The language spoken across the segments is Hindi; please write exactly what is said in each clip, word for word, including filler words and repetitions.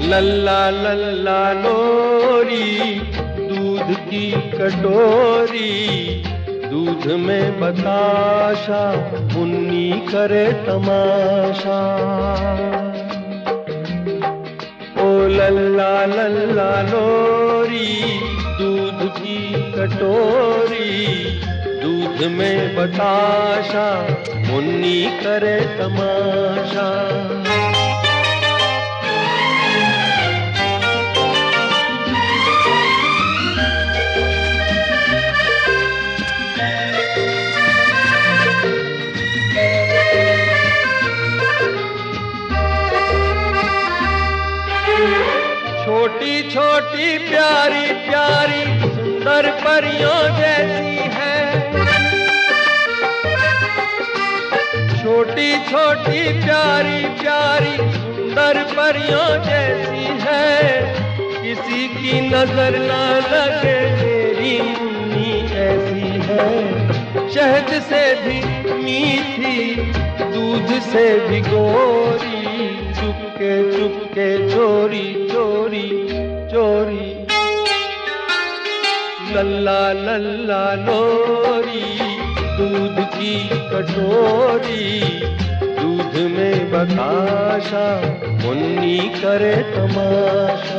लल्ला लल्ला लोरी, दूध की कटोरी, दूध में बताशा, मुन्नी करे तमाशा। ओ लल्ला लल्ला लोरी, दूध की कटोरी, दूध में बताशा, मुन्नी करे तमाशा। छोटी छोटी प्यारी प्यारी सुंदर परियों जैसी है, छोटी छोटी प्यारी प्यारी सुंदर परियों जैसी है। किसी की नजर न लगे मेरी मुन्नी ऐसी है। शहद से भी मीठी, दूध से भी गोरी, चुपके चुपके चोरी चोरी चोरी। लल्ला लल्ला लोरी, दूध की कटोरी, दूध में बताशा, मुन्नी करे तमाशा।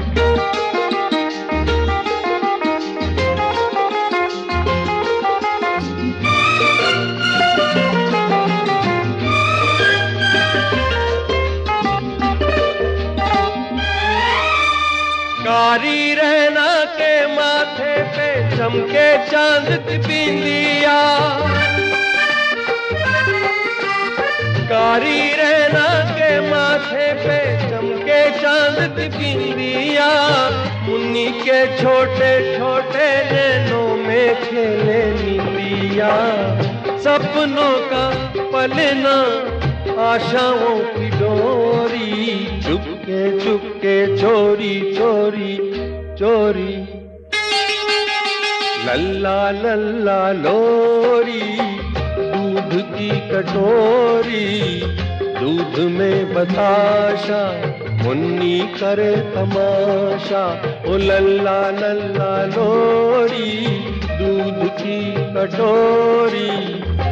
कारी रहना के माथे पे चमके चांद की बिंदिया, कारी रहना के माथे पे चमके चांद की बिंदिया। मुन्नी के छोटे छोटे नैनों में खेले नींदिया। सपनों का पलना, आशाओं की डोरी, चुपके चुपके चोरी चोरी चोरी। लल्ला लल्ला लोरी, दूध की कटोरी, दूध में बताशा, मुन्नी करे तमाशा। ओ लल्ला लल्ला लोरी, दूध की कटोरी,